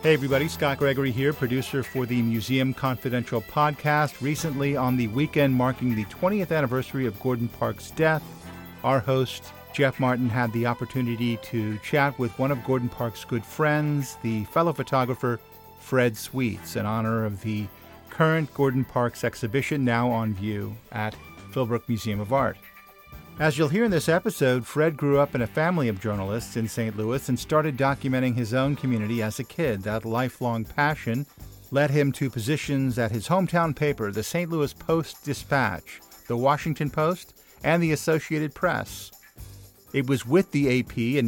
Hey everybody, Scott Gregory here, producer for the Museum Confidential podcast. Recently, on the weekend marking the 20th anniversary of Gordon Parks' death, our host, Jeff Martin, had the opportunity to chat with one of Gordon Parks' good friends, the fellow photographer Fred Sweets, in honor of the current Gordon Parks exhibition now on view at Philbrook Museum of Art. As you'll hear in this episode, Fred grew up in a family of journalists in St. Louis and started documenting his own community as a kid. That lifelong passion led him to positions at his hometown paper, the St. Louis Post-Dispatch, the Washington Post, and the Associated Press. It was with the AP in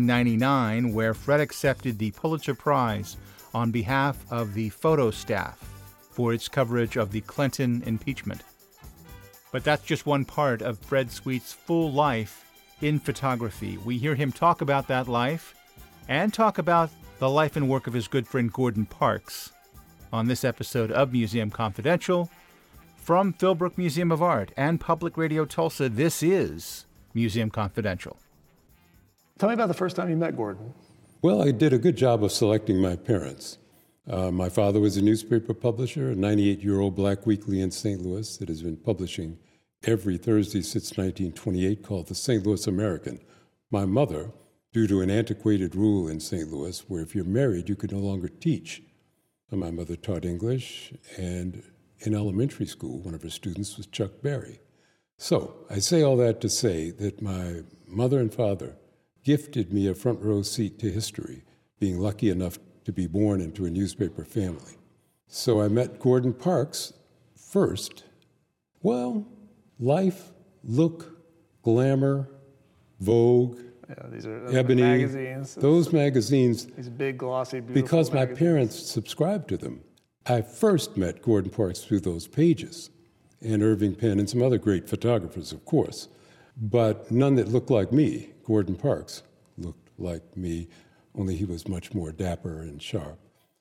1999 where Fred accepted the Pulitzer Prize on behalf of the photo staff for its coverage of the Clinton impeachment. But that's just one part of Fred Sweets' full life in photography. We hear him talk about that life and talk about the life and work of his good friend Gordon Parks on this episode of Museum Confidential. From Philbrook Museum of Art and Public Radio Tulsa, this is Museum Confidential. Tell me about the first time you met Gordon. Well, I did a good job of selecting my parents. My father was a newspaper publisher, a 98-year-old black weekly in St. Louis that has been publishing every Thursday since 1928 called the St. Louis American. My mother, due to an antiquated rule in St. Louis where if you're married, you could no longer teach. My mother taught English, and in elementary school, one of her students was Chuck Berry. So I say all that to say that my mother and father gifted me a front row seat to history, being lucky enough to be born into a newspaper family. So I met Gordon Parks first. Well, Life, Look, Glamour, Vogue, these are Ebony, magazines. Those magazines. These big, glossy, beautiful because my magazines. parents subscribed to them. I first met Gordon Parks through those pages, and Irving Penn and some other great photographers, of course, but none that looked like me. Gordon Parks looked like me, only he was much more dapper and sharp.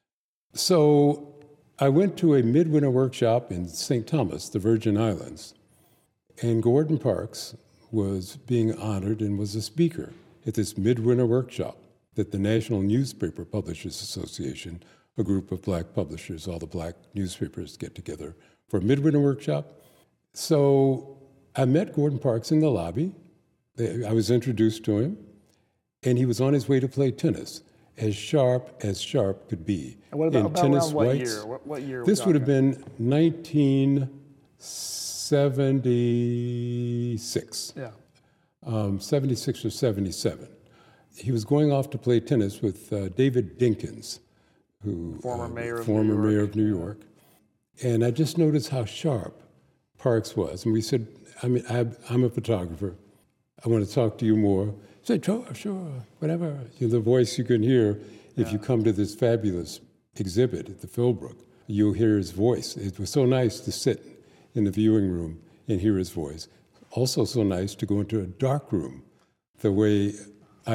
So I went to a midwinter workshop in St. Thomas, the Virgin Islands, and Gordon Parks was being honored and was a speaker at this midwinter workshop that the National Newspaper Publishers Association, a group of black publishers, all the black newspapers get together for a midwinter workshop. So I met Gordon Parks in the lobby. I was introduced to him, and he was on his way to play tennis, as sharp could be. And what about, in tennis around what whites. year? What year? This would have been 1976. Yeah. 76 or 77. He was going off to play tennis with David Dinkins, who former mayor of New York. And I just noticed how sharp Parks was. And we said, I'm a photographer. I want to talk to you more. He said, sure, whatever. The voice you can hear if you come to this fabulous exhibit at the Philbrook. You'll hear his voice. It was so nice to sit in the viewing room and hear his voice. Also so nice to go into a dark room, the way I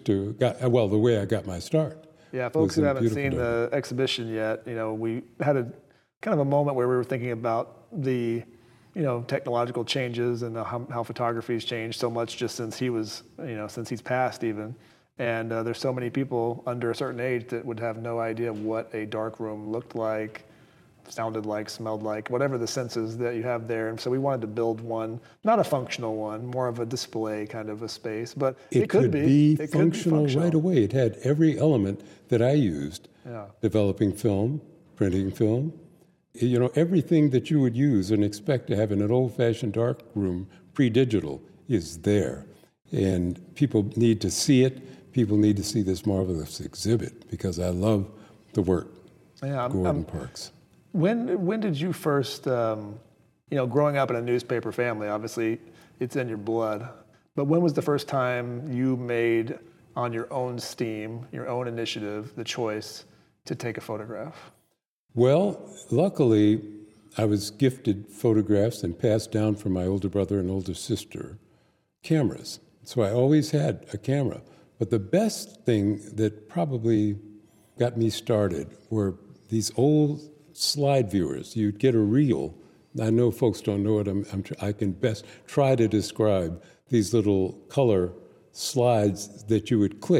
the way I got my start. Yeah, folks who haven't seen the exhibition yet, we had a kind of a moment where we were thinking about the technological changes and how photography's changed so much just since since he's passed even. And there's so many people under a certain age that would have no idea what a dark room looked like, sounded like, smelled like, whatever the senses that you have there. And so we wanted to build one, not a functional one, more of a display kind of a space, but it could be functional right away. It had every element that I used, developing film, printing film, everything that you would use and expect to have in an old-fashioned dark room, pre-digital, is there. And people need to see it. People need to see this marvelous exhibit because I love the work, Gordon Parks. When did you first, growing up in a newspaper family, obviously it's in your blood, but when was the first time you made, on your own steam, your own initiative, the choice to take a photograph? Well, luckily, I was gifted photographs and passed down from my older brother and older sister cameras. So I always had a camera. But the best thing that probably got me started were these old slide viewers. You'd get a reel. I know folks don't know what I can best try to describe these little color slides that you would click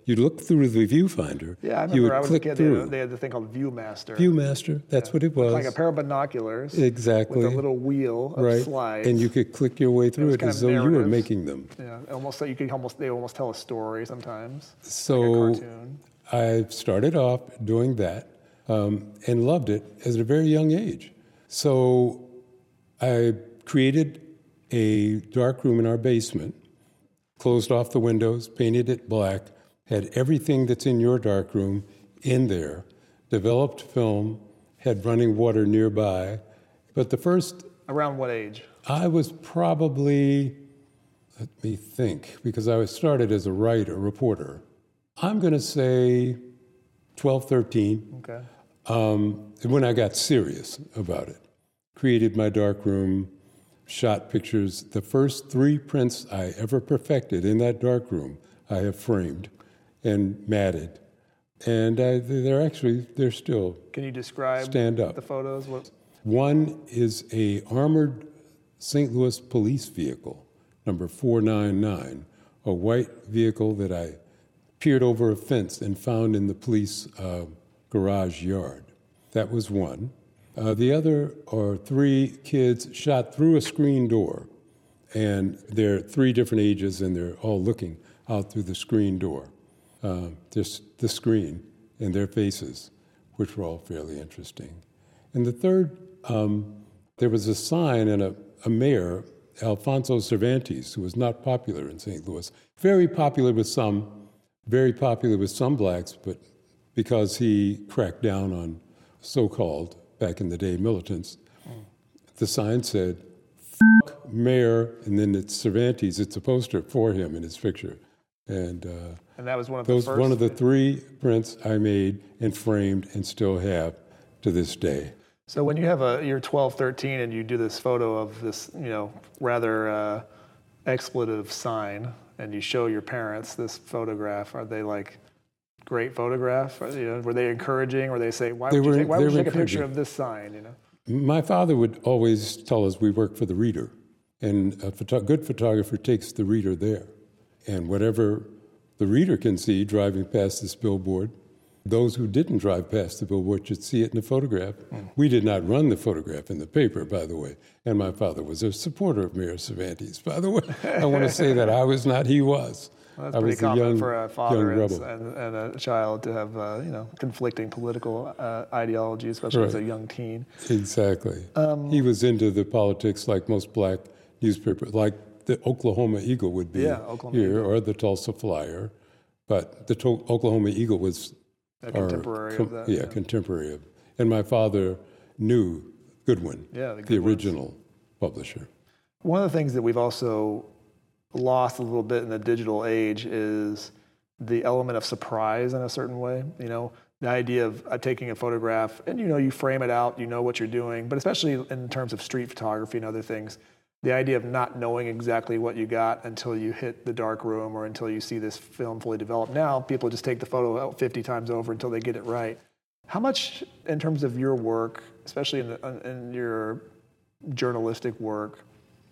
you'd look through the viewfinder. Yeah, I you remember would I was a click kid, through. they had the thing called ViewMaster. ViewMaster, that's what it was. Like a pair of binoculars. Exactly. With a little wheel of right. slides. And you could click your way through it as though you were making them. Yeah, they almost tell a story sometimes. So like a cartoon. I started off doing that and loved it at a very young age. So I created a dark room in our basement, closed off the windows, painted it black, had everything that's in your dark room in there, developed film, had running water nearby. But the first... Around what age? I was probably, let me think, because I started as a reporter. I'm going to say 12, 13. Okay. When I got serious about it. Created my dark room, shot pictures. The first 3 prints I ever perfected in that dark room, I have framed and matted. And they're still Can you describe stand up. the photos? One is a armored St. Louis police vehicle, number 499, a white vehicle that I peered over a fence and found in the police garage yard. That was one. The other are 3 kids shot through a screen door, and they're 3 different ages, and they're all looking out through the screen door, just the screen and their faces, which were all fairly interesting. And the third, there was a sign and a mayor, Alfonso Cervantes, who was not popular in St. Louis, very popular with some blacks, but because he cracked down on so-called, back in the day, militants, the sign said, "Fuck Mayor," and then it's Cervantes. It's a poster for him in his picture. And that was one of those the first? One of the 3 prints I made and framed and still have to this day. So when you have you're 12, 13, and you do this photo of this, rather expletive sign, and you show your parents this photograph, are they like, great photograph? Were they encouraging? Or they say, why would you take a picture of this sign? My father would always tell us we work for the reader, and a good photographer takes the reader there. And whatever the reader can see driving past this billboard, those who didn't drive past the billboard should see it in the photograph. We did not run the photograph in the paper, by the way. And my father was a supporter of Mayor Cervantes, by the way. I want to say that I was not, he was. Well, that's pretty common for a father and a child to have, conflicting political ideologies, especially as a young teen. Exactly. He was into the politics like most black newspapers, like the Oklahoma Eagle would be here, or the Tulsa Flyer. But the Oklahoma Eagle was a contemporary of that. Yeah, contemporary of. And my father knew Goodwin, the original publisher. One of the things that we've also lost a little bit in the digital age is the element of surprise in a certain way. The idea of taking a photograph and, you frame it out, you know what you're doing, but especially in terms of street photography and other things, the idea of not knowing exactly what you got until you hit the dark room or until you see this film fully developed. Now, people just take the photo out 50 times over until they get it right. How much, in terms of your work, especially in your journalistic work,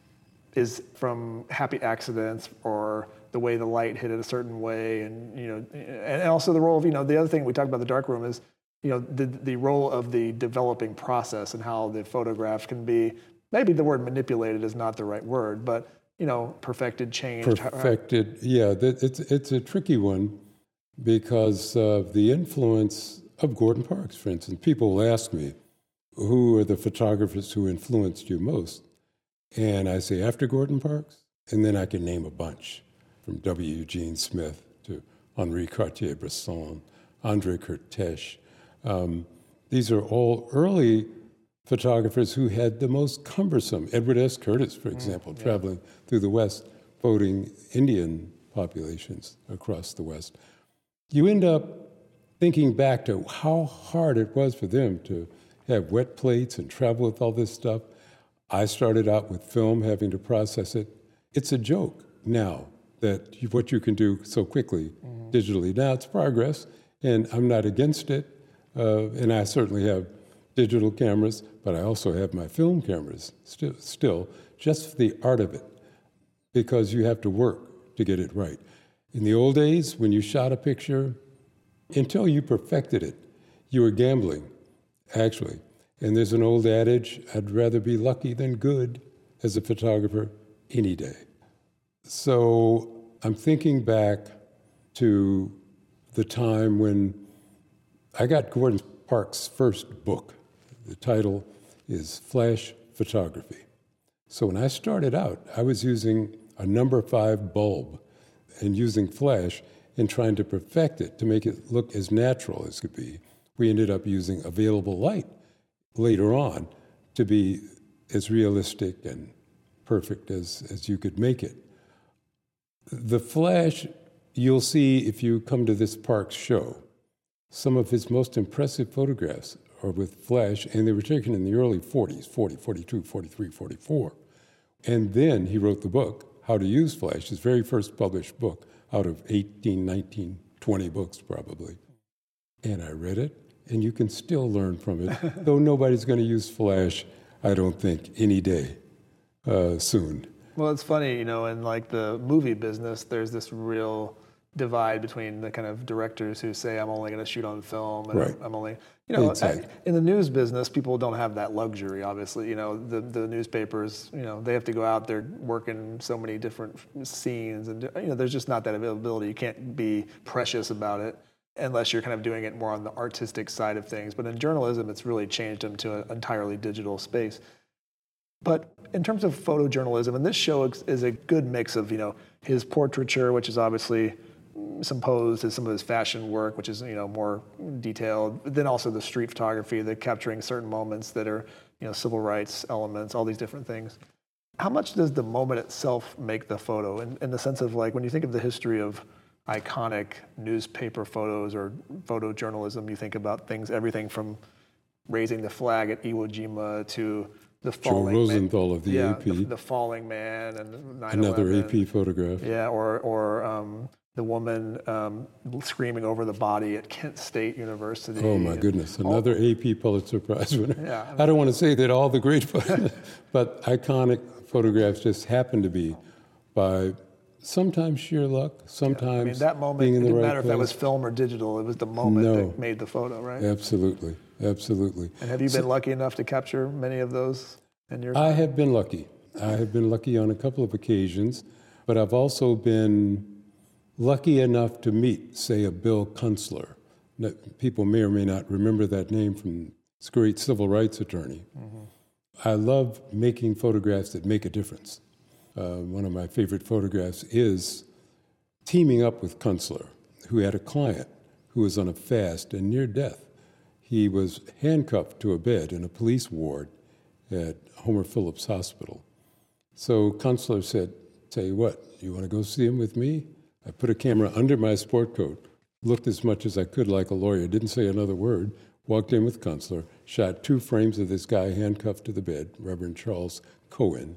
is from happy accidents or the way the light hit it a certain way, and also the role of, the other thing we talked about the dark room is, the role of the developing process and how the photograph can be, maybe the word manipulated is not the right word, but, perfected, changed. Perfected, yeah. It's a tricky one because of the influence of Gordon Parks, for instance. People will ask me, who are the photographers who influenced you most? And I say, after Gordon Parks, and then I can name a bunch, from W. Eugene Smith to Henri Cartier-Bresson, André Kertész. These are all early photographers who had the most cumbersome, Edward S. Curtis, for example, traveling through the West, photoing Indian populations across the West. You end up thinking back to how hard it was for them to have wet plates and travel with all this stuff. I started out with film, having to process it. It's a joke now that what you can do so quickly digitally. Now it's progress, and I'm not against it. And I certainly have digital cameras, but I also have my film cameras still, just for the art of it, because you have to work to get it right. In the old days, when you shot a picture, until you perfected it, you were gambling, actually. And there's an old adage, I'd rather be lucky than good as a photographer any day. So I'm thinking back to the time when I got Gordon Parks' first book. The title is Flash Photography. So when I started out, I was using a number 5 bulb and using flash and trying to perfect it to make it look as natural as could be. We ended up using available light later on to be as realistic and perfect as you could make it. The flash, you'll see if you come to this Parks show, some of his most impressive photographs are with flash, and they were taken in the early 40s, 40, 42, 43, 44. And then he wrote the book, How to Use Flash, his very first published book out of 18, 19, 20 books probably. And I read it, and you can still learn from it, though nobody's going to use flash, I don't think, any day soon. Well, it's funny, in like the movie business, there's this real divide between the kind of directors who say, I'm only going to shoot on film, and right. I'm only, Exactly. In the news business, people don't have that luxury, obviously. The newspapers, they have to go out there working so many different scenes, and, there's just not that availability. You can't be precious about it unless you're kind of doing it more on the artistic side of things. But in journalism, it's really changed them to an entirely digital space. But in terms of photojournalism, and this show is a good mix of, his portraiture, which is obviously composed as some of his fashion work, which is, more detailed, but then also the street photography, the capturing certain moments that are, civil rights elements, all these different things. How much does the moment itself make the photo? In the sense of, like, when you think of the history of iconic newspaper photos or photojournalism, you think about things, everything from raising the flag at Iwo Jima to the falling Joe Rosenthal of the AP. The falling man and 9/11. Another AP photograph. Yeah, or the woman screaming over the body at Kent State University. Oh my goodness, another AP Pulitzer Prize winner. Yeah, I don't want to say that all the great but iconic photographs just happen to be by sometimes sheer luck, sometimes that moment, being in the right place. It didn't matter if that was film or digital, it was the moment that made the photo, right? Absolutely. And have you been lucky enough to capture many of those in your I have been lucky. I have been lucky on a couple of occasions, but I've also been lucky enough to meet, say, a Bill Kunstler. People may or may not remember that name from this great civil rights attorney. Mm-hmm. I love making photographs that make a difference. One of my favorite photographs is teaming up with Kunstler, who had a client who was on a fast and near death. He was handcuffed to a bed in a police ward at Homer Phillips Hospital. So Kunstler said, tell you what, you want to go see him with me? I put a camera under my sport coat, looked as much as I could like a lawyer, didn't say another word, walked in with Kunstler, shot 2 frames of this guy handcuffed to the bed, Reverend Charles Cohen.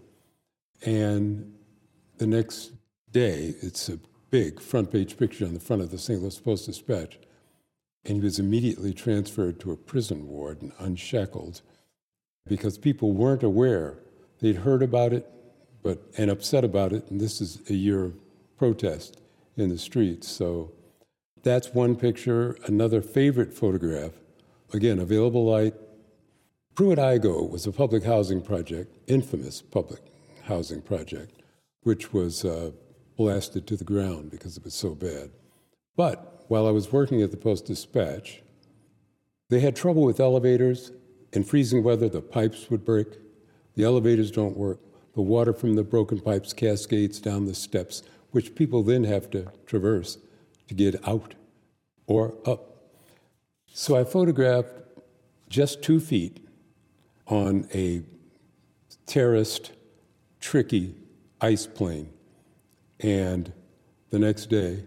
And the next day, it's a big front page picture on the front of the St. Louis Post-Dispatch. And he was immediately transferred to a prison ward and unshackled because people weren't aware. They'd heard about it and upset about it, and this is a year of protest in the streets. So that's one picture. Another favorite photograph, again, available light. Pruitt-Igoe was a public housing project, infamous public housing project, which was blasted to the ground because it was so bad. But while I was working at the Post-Dispatch, they had trouble with elevators. In freezing weather, the pipes would break. The elevators don't work. The water from the broken pipes cascades down the steps, which people then have to traverse to get out or up. So I photographed just 2 feet on a terraced, tricky ice plain. And the next day,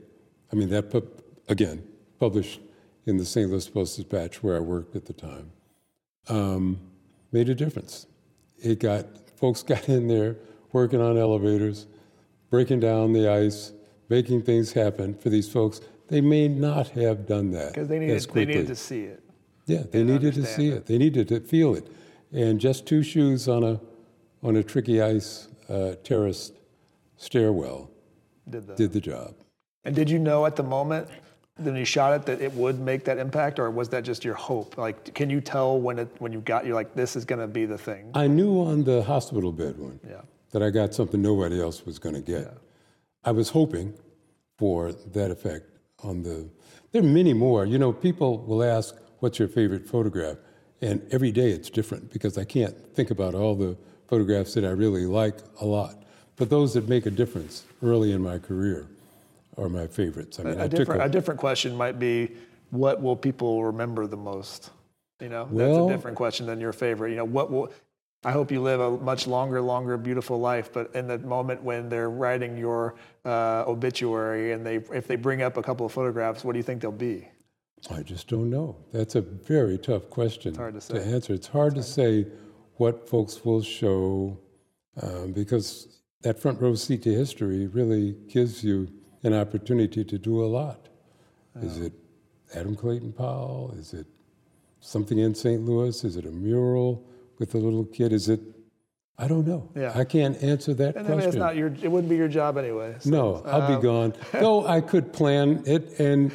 published in the St. Louis Post-Dispatch where I worked at the time, made a difference. Folks got in there working on elevators, breaking down the ice, making things happen for these folks. They may not have done that. Because they needed to see it. Yeah, they needed to see it. They needed to feel it. And just 2 shoes on a tricky ice terraced stairwell did the job. And did you know at the moment when you shot it that it would make that impact, or was that just your hope? Like, can you tell when you're like, this is going to be the thing? I knew on the hospital bed one Yeah. that I got something nobody else was going to get. Yeah. I was hoping for that effect on the. There are many more. You know, people will ask, "What's your favorite photograph?" And every day it's different because I can't think about all the photographs that I really like a lot. But those that make a difference early in my career are my favorites. I mean, A different question might be, what will people remember the most? You know, that's a different question than your favorite. You know, I hope you live a much longer, beautiful life. But in the moment when they're writing your obituary and if they bring up a couple of photographs, what do you think they'll be? I just don't know. That's a very tough question It's hard to say. answer. It's hard to say what folks will show because that front row seat to history really gives you an opportunity to do a lot. Is it Adam Clayton Powell? Is it something in St. Louis? Is it a mural with a little kid? Is it? I don't know. Yeah. I can't answer that And question. it's not it wouldn't be your job anyway. So, No, I'll be gone. Though I could plan it, and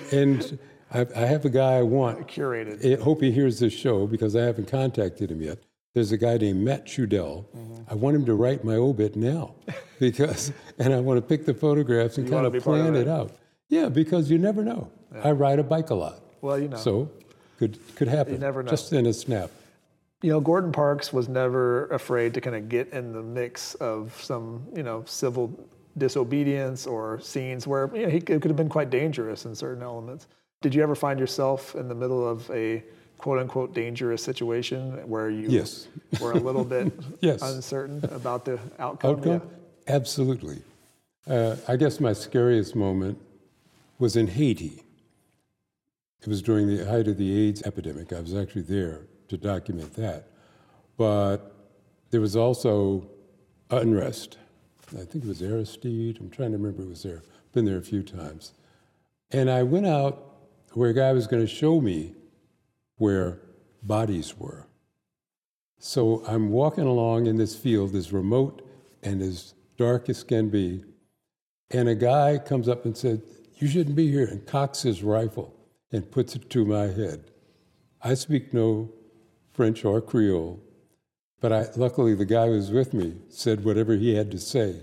I have a guy I want. Curated. I hope he hears this show because I haven't contacted him yet. There's a guy named Matt Schudel. I want him to write my obit now and I want to pick the photographs and kind of plan it out. Yeah, because you never know. Yeah. I ride a bike a lot. Well, you know. So could happen. You never know. Just in a snap. You know, Gordon Parks was never afraid to kind of get in the mix of some, you know, civil disobedience or scenes where, you know, it could have been quite dangerous in certain elements. Did you ever find yourself in the middle of a quote-unquote dangerous situation where you were a little bit uncertain about the outcome? Yeah. Absolutely. I guess my scariest moment was in Haiti. It was during the height of the AIDS epidemic. I was actually there to document that. But there was also unrest. I think it was Aristide. I'm trying to remember who was there. Been there a few times. And I went out where a guy was going to show me where bodies were. So I'm walking along in this field, as remote and as dark as can be, and a guy comes up and said, "You shouldn't be here," and cocks his rifle and puts it to my head. I speak no French or Creole, but luckily the guy who was with me said whatever he had to say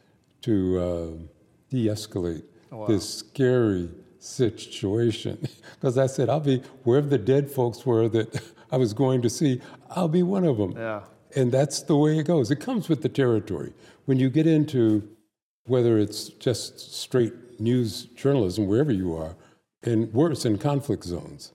to de-escalate this scary situation. Because I said, I'll be wherever the dead folks were that I was going to see, I'll be one of them. Yeah. And that's the way it goes. It comes with the territory. When you get into whether it's just straight news journalism, wherever you are, and worse, in conflict zones.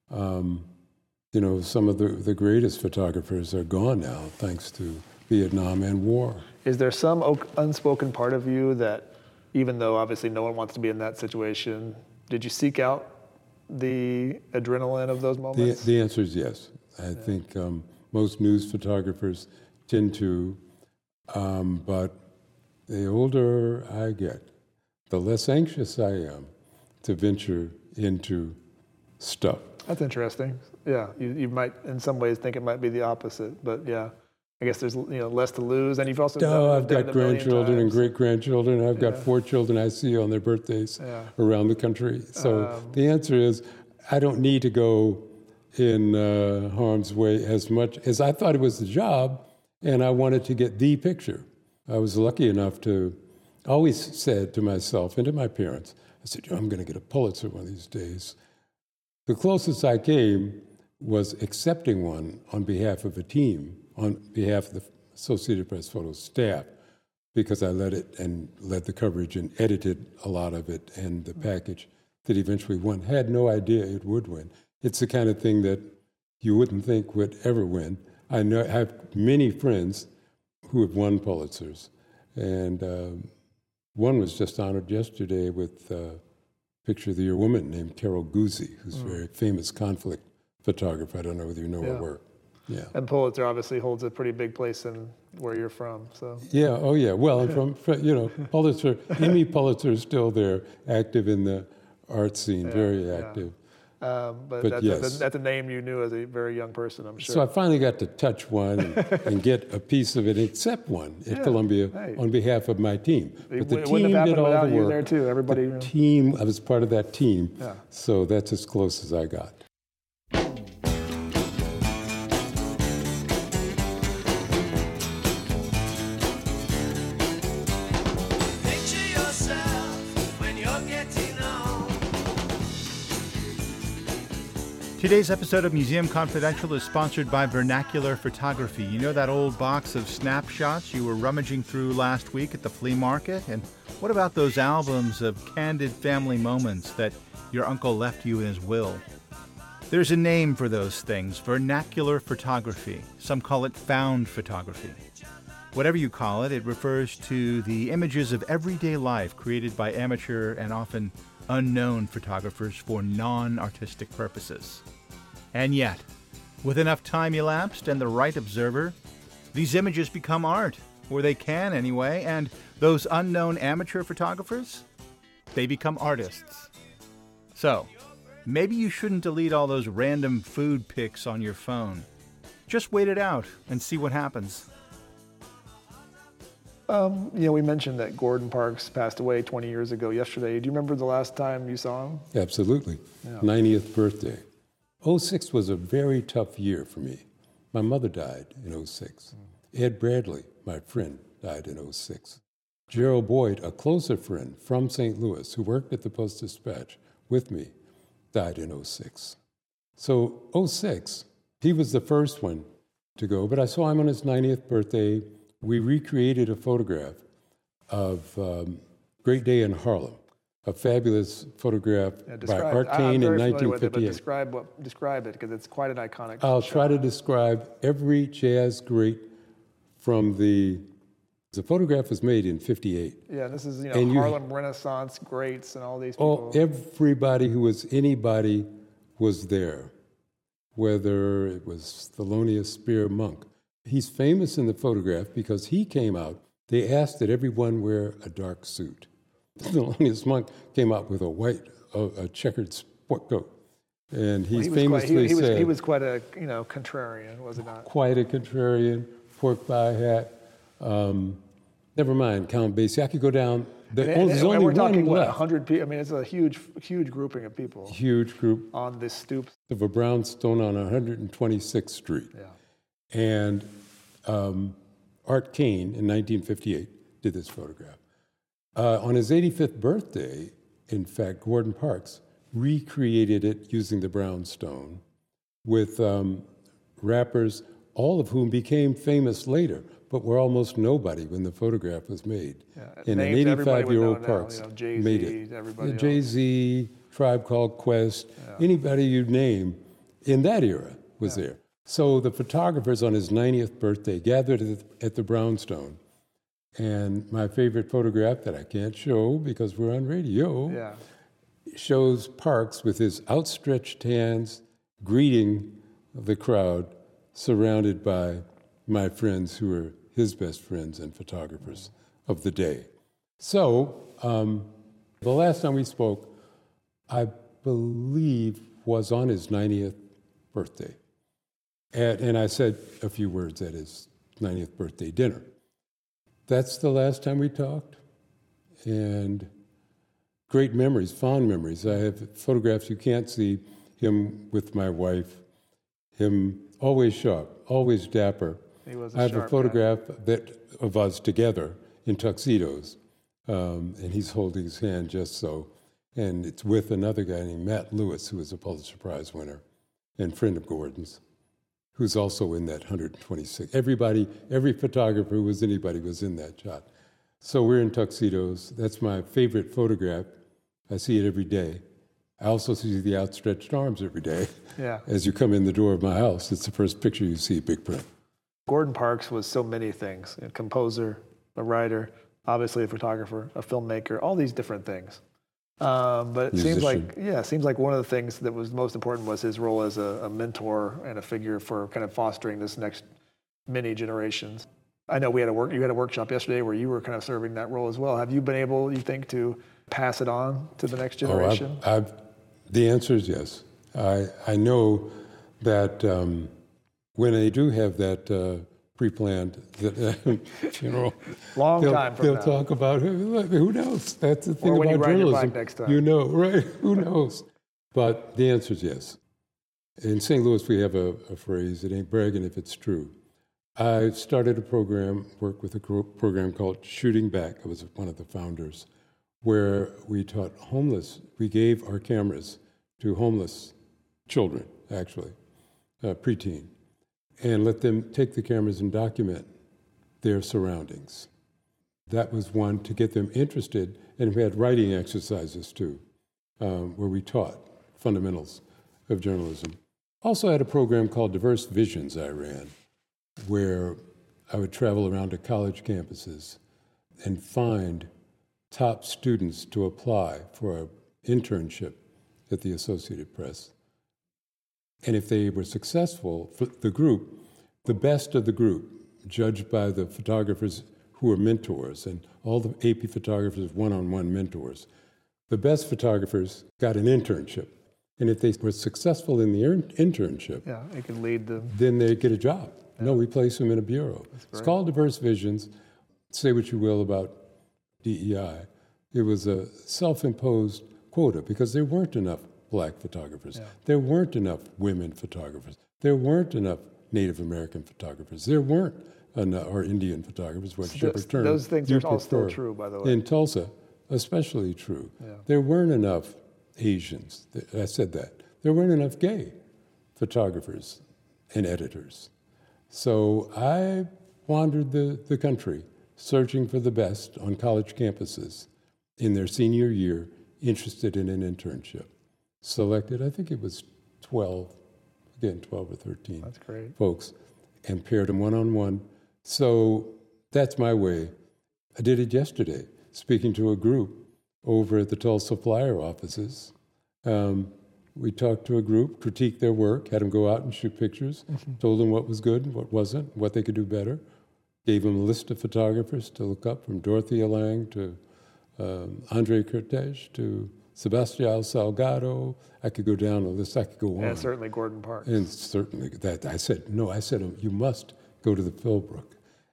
You know, some of the greatest photographers are gone now, thanks to Vietnam and war. Is there some unspoken part of you that, even though obviously no one wants to be in that situation, did you seek out the adrenaline of those moments? The answer is yes. I think most news photographers tend to, but the older I get, the less anxious I am to venture into stuff. That's interesting. Yeah, you might in some ways think it might be the opposite, but yeah, I guess there's less to lose, and you've also I've got grandchildren and great-grandchildren. I've got 4 children I see on their birthdays around the country. So the answer is I don't need to go in harm's way as much as I thought it was the job, and I wanted to get the picture. I was lucky enough to always said to myself and to my parents, I said, I'm going to get a Pulitzer one of these days. The closest I came was accepting one on behalf of a team, on behalf of the Associated Press photo staff, because I led the coverage and edited a lot of it, and the package that eventually won. Had no idea it would win. It's the kind of thing that you wouldn't think would ever win. I have many friends who have won Pulitzers, and one was just honored yesterday with Picture of the Year woman named Carol Guzzi, who's a very famous conflict photographer. I don't know whether you know her work. Yeah. And Pulitzer obviously holds a pretty big place in where you're from. So. Yeah. Oh, yeah. Well, I'm from Pulitzer. Amy Pulitzer is still there, active in the art scene, very active. But yes. that's a name you knew as a very young person, I'm sure. So I finally got to touch one and get a piece of it, accept one at Columbia on behalf of my team. But the team did all the work. There too. Everybody. The team, I was part of that team. Yeah. So that's as close as I got. Today's episode of Museum Confidential is sponsored by Vernacular Photography. You know that old box of snapshots you were rummaging through last week at the flea market? And what about those albums of candid family moments that your uncle left you in his will? There's a name for those things, vernacular photography. Some call it found photography. Whatever you call it, it refers to the images of everyday life created by amateur and often unknown photographers for non-artistic purposes. And yet, with enough time elapsed and the right observer, these images become art, or they can anyway, and those unknown amateur photographers, they become artists. So, maybe you shouldn't delete all those random food pics on your phone. Just wait it out and see what happens. We mentioned that Gordon Parks passed away 20 years ago yesterday. Do you remember the last time you saw him? Absolutely. 90th birthday. 06 was a very tough year for me. My mother died in 06. Ed Bradley, my friend, died in 06. Gerald Boyd, a closer friend from St. Louis who worked at the Post-Dispatch with me, died in 06. So 06, he was the first one to go, but I saw him on his 90th birthday. We recreated a photograph of Great Day in Harlem, a fabulous photograph by Art Kane in 1958. Describe it, because it's quite an iconic I'll shot. try to describe every jazz great from the photograph was made in 58. Yeah, this is, Harlem Renaissance greats and all these people. Everybody who was anybody was there, whether it was Thelonious Spear Monk. He's famous in the photograph because he came out. They asked that everyone wear a dark suit. Thelonious Monk came out with a checkered sport coat. And he famously said... He was quite a, contrarian, was he not? Quite a contrarian, pork pie hat. Never mind, Count Basie. I could go down. There's only we're talking, one left. 100 people. I mean, it's a huge grouping of people. Huge group. On this stoop. Of a brownstone on 126th Street. Yeah. And Art Kane, in 1958, did this photograph. On his 85th birthday, in fact, Gordon Parks recreated it using the brownstone with rappers, all of whom became famous later, but were almost nobody when the photograph was made. Yeah, and an 85-year-old Parks made it. Jay-Z, Tribe Called Quest, anybody you name in that era was there. So the photographers on his 90th birthday gathered at the brownstone. And my favorite photograph that I can't show because we're on radio shows Parks with his outstretched hands greeting the crowd, surrounded by my friends who are his best friends and photographers of the day. So the last time we spoke, I believe, was on his 90th birthday. And I said a few words at his 90th birthday dinner. That's the last time we talked. And great memories, fond memories. I have photographs you can't see, him with my wife, him always sharp, always dapper. He was I have a photograph guy. of us together in tuxedos, and he's holding his hand just so. And it's with another guy named Matt Lewis, who was a Pulitzer Prize winner and friend of Gordon's, who's also in that 126. Every photographer who was anybody was in that shot. So we're in tuxedos. That's my favorite photograph. I see it every day. I also see the outstretched arms every day. Yeah. As you come in the door of my house, it's the first picture you see, big print. Gordon Parks was so many things: a composer, a writer, obviously a photographer, a filmmaker, all these different things. But it seems like one of the things that was most important was his role as a mentor and a figure for kind of fostering this next many generations. I know you had a workshop yesterday where you were kind of serving that role as well. Have you been able, you think, to pass it on to the next generation? The answer is yes. I know that when they do have that pre-planned funeral, Long time from they'll now. talk about who knows. That's the thing Or when about you ride your journalism. bike next time. You know, right? Who knows? But the answer is yes. In St. Louis, we have a phrase: "It ain't bragging if it's true." I started a program, worked with a program called Shooting Back. I was one of the founders, where we taught homeless. We gave our cameras to homeless children, actually, preteen, and let them take the cameras and document their surroundings. That was one to get them interested, and we had writing exercises too, where we taught fundamentals of journalism. Also had a program called Diverse Visions I ran, where I would travel around to college campuses and find top students to apply for an internship at the Associated Press. And if they were successful, for the group, the best of the group, judged by the photographers who were mentors, and all the AP photographers one-on-one mentors, the best photographers got an internship. And if they were successful in the internship, It can lead to... then they get a job. No, we place them in a bureau. It's called Diverse Visions. Say what you will about DEI. It was a self-imposed quota because there weren't enough black photographers. Yeah. There weren't enough women photographers. There weren't enough Native American photographers. There weren't enough, or Indian photographers, whichever term those things you are all still prefer. true, by the way. In Tulsa, especially true. Yeah. There weren't enough Asians. I said that. There weren't enough gay photographers and editors. So I wandered the country searching for the best on college campuses in their senior year, interested in an internship. Selected, I think it was 12 or 13 That's great. folks, and paired them one-on-one. So that's my way. I did it yesterday, speaking to a group over at the Tulsa Flyer offices. We talked to a group, critiqued their work, had them go out and shoot pictures, told them what was good and what wasn't, what they could do better, gave them a list of photographers to look up, from Dorothea Lange to Andre Cortez to Sebastião Salgado. I could go down a list, I could go on. And certainly Gordon Parks. And certainly that. I said, you must go to the Philbrook.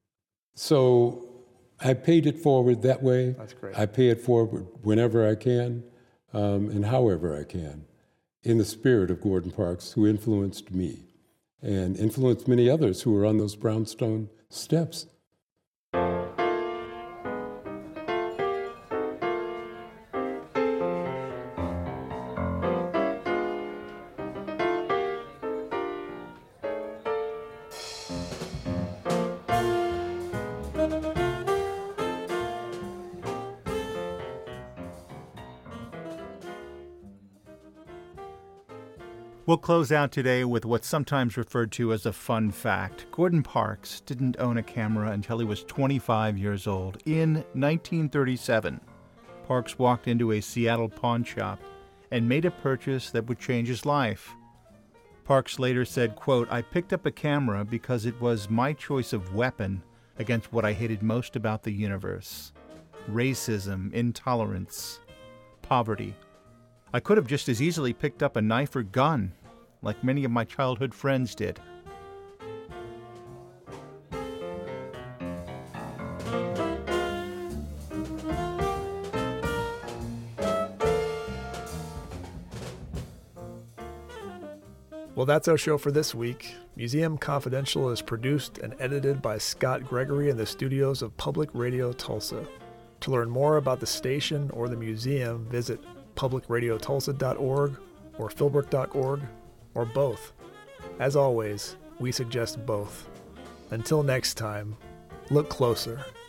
So I paid it forward that way. That's great. I pay it forward whenever I can and however I can, in the spirit of Gordon Parks, who influenced me and influenced many others who were on those brownstone steps. We'll close out today with what's sometimes referred to as a fun fact. Gordon Parks didn't own a camera until he was 25 years old. In 1937, Parks walked into a Seattle pawn shop and made a purchase that would change his life. Parks later said, quote, "I picked up a camera because it was my choice of weapon against what I hated most about the universe: racism, intolerance, poverty. I could have just as easily picked up a knife or gun, like many of my childhood friends did." Well, that's our show for this week. Museum Confidential is produced and edited by Scott Gregory in the studios of Public Radio Tulsa. To learn more about the station or the museum, visit publicradiotulsa.org or philbrook.org, or both. As always, we suggest both. Until next time, look closer.